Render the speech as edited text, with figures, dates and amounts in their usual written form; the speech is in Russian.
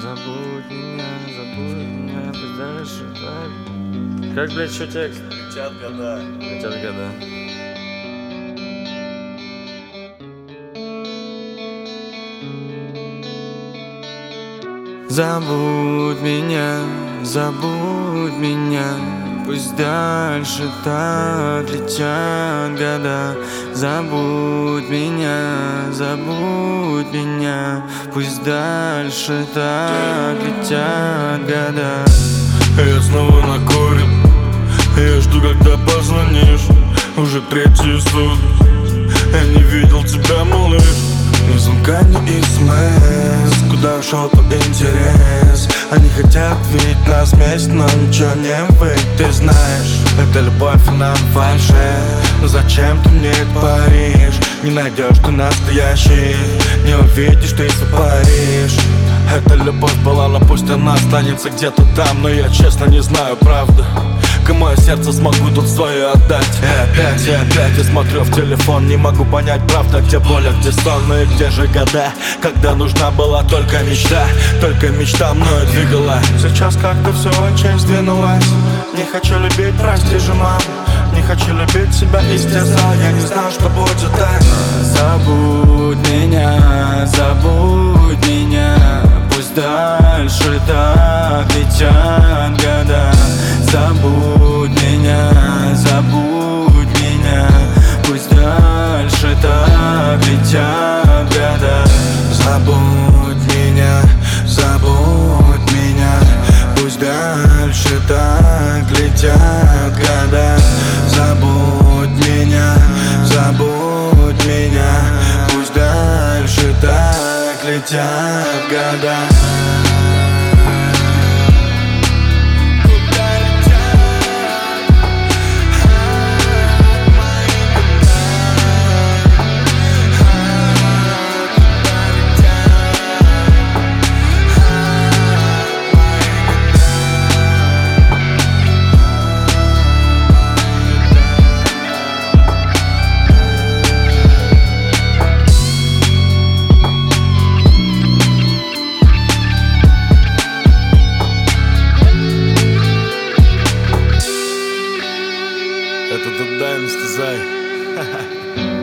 забудь меня, пусть дальше так. Как, блядь, еще текст? Летят года. Летят года. Забудь меня, пусть дальше так летят года. Забудь меня, пусть дальше так летят года. Я снова накурен, я жду, когда позвонишь. Уже третий сутки, я не видел тебя, малыш. Ни звонка, ни смс, куда ушел твой интерес? Они хотят видеть нас вместе, но ничего не выйдет. Ты знаешь, это любовь, она фальшивая. Но зачем ты мне это паришь? Не найдешь ты настоящий, не увидишь ты Париж. Эта любовь была, но пусть она останется где-то там. Но я честно не знаю, правда, кому я сердце смогу тут свое отдать. И опять я смотрю в телефон, не могу понять, правда, где боль, а где сон. Ну и где же года, когда нужна была только мечта мною двигала. Сейчас как-то все очень сдвинулось. Не хочу любить, прости же, мам. Не хочу любить себя, истязал. Я не знаю, что будет дальше. Забудь меня, пусть дальше так летят года. Забудь меня, пусть дальше так летят года. Забудь меня, пусть дальше так летят года. Забудь меня, пусть дальше так летят года. Это Дудаймс, Зай.